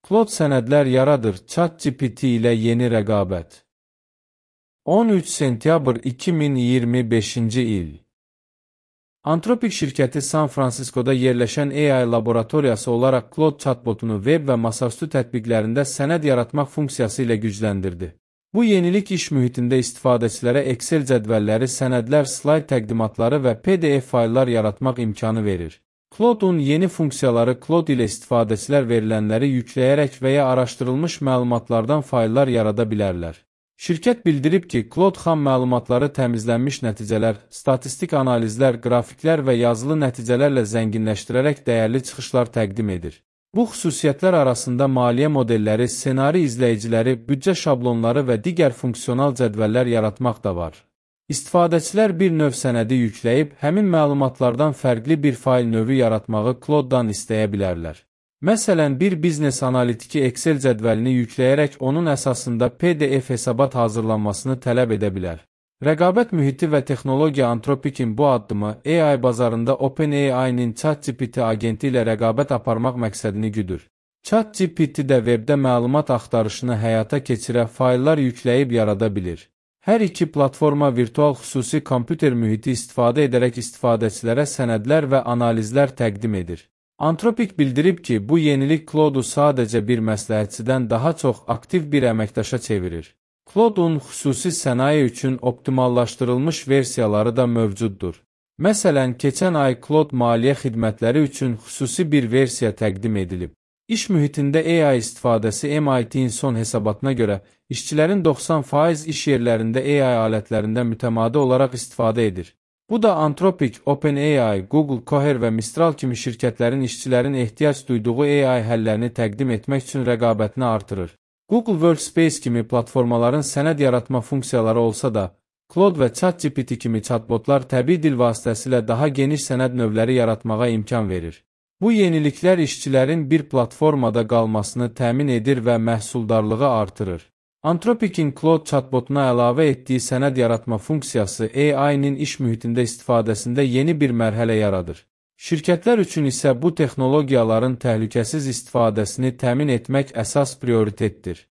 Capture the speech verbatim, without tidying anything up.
Claude sənədlər yaradır. ChatGPT ilə yeni rəqabət. on üç sentyabr iki min iyirmi beşinci il. Anthropic şirkəti San Fransiskoda yerləşən A I laboratoriyası olaraq Claude chatbotunu web və masaüstü tətbiqlərində sənəd yaratmaq funksiyası ilə gücləndirdi. Bu yenilik iş mühitində istifadəçilərə Excel cədvəlləri, sənədlər, slayd təqdimatları və P D F fayllar yaratmaq imkanı verir. Claude'un yeni funksiyaları Claude ilə istifadəçilər verilənləri yükləyərək və ya araşdırılmış məlumatlardan fayllar yarada bilərlər. Şirkət bildirib ki, Claude xam məlumatları təmizlənmiş nəticələr, statistik analizlər, qrafiklər və yazılı nəticələrlə zənginləşdirərək dəyərli çıxışlar təqdim edir. Bu xüsusiyyətlər arasında maliyyə modelləri, ssenari izləyiciləri, büdcə şablonları və digər funksional cədvəllər yaratmaq da var. İstifadəçilər bir növ sənədi yükləyib, həmin məlumatlardan fərqli bir fayl növü yaratmağı Claude-dan istəyə bilərlər. Məsələn, bir biznes analitiki Excel cədvəlini yükləyərək onun əsasında P D F hesabat hazırlanmasını tələb edə bilər. Rəqabət mühiti və texnologiya Anthropic'in bu addımı A I bazarında OpenAI-nin ChatGPT agenti ilə rəqabət aparmaq məqsədini güdür. ChatGPT də webdə məlumat axtarışını həyata keçirə, fayllar yükləyib yarada bilir. Hər iki platforma virtual xüsusi kompüter mühiti istifadə edərək istifadəçilərə sənədlər və analizlər təqdim edir. Anthropic bildirib ki, bu yenilik Claude'u sadəcə bir məsləhətçidən daha çox aktiv bir əməkdaşa çevirir. Claude'un xüsusi sənaye üçün optimallaşdırılmış versiyaları da mövcuddur. Məsələn, keçən ay Claude maliyyə xidmətləri üçün xüsusi bir versiya təqdim edilib. İş mühitində A I istifadəsi M I T'in son hesabatına görə, işçilərin doxsan faiz iş yerlərində A I alətlərində mütəmadi olaraq istifadə edir. Bu da Anthropic, OpenAI, Google, Cohere və Mistral kimi şirkətlərin işçilərin ehtiyac duyduğu A I həllərini təqdim etmək üçün rəqabətini artırır. Google Workspace kimi platformaların sənəd yaratma funksiyaları olsa da, Claude və ChatGPT kimi chatbotlar təbii dil vasitəsilə daha geniş sənəd növləri yaratmağa imkan verir. Bu yeniliklər işçilərin bir platformada qalmasını təmin edir və məhsuldarlığı artırır. Anthropic'in Claude chatbotuna əlavə etdiyi sənəd yaratma funksiyası A I-nin iş mühitində istifadəsində yeni bir mərhələ yaradır. Şirkətlər üçün isə bu texnologiyaların təhlükəsiz istifadəsini təmin etmək əsas prioritetdir.